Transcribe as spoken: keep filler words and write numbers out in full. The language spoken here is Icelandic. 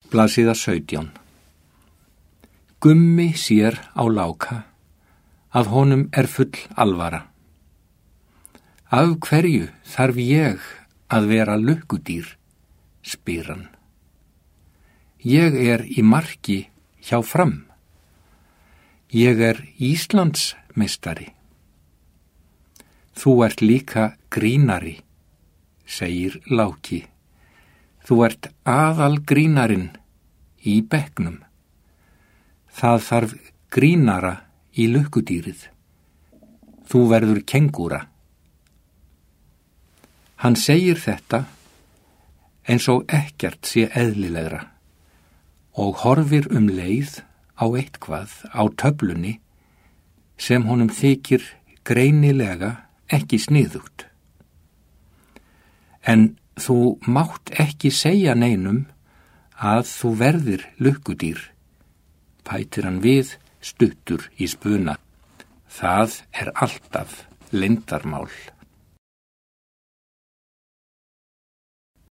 Blaðsíða sautján. Gummi sér á Láka að honum er full alvara. Af hverju þarf ég að vera lukkudýr, spyr hann. Ég er í marki hjá Fram. Ég er Íslandsmeistari. Þú ert líka grínari, segir Láki. Þú ert aðal grínarinn í bekknum. Það þarf grínara í lukkudýrið. Þú verður kengúra. Hann segir þetta eins og ekkert sé eðlilegra og horfir um leið á eitthvað á töflunni sem honum þykir greinilega ekki sniðugt. En þú mátt ekki segja neinum að þú verðir lukkudýr, bætir hann við stuttur í spuna. Það er alltaf leyndarmál.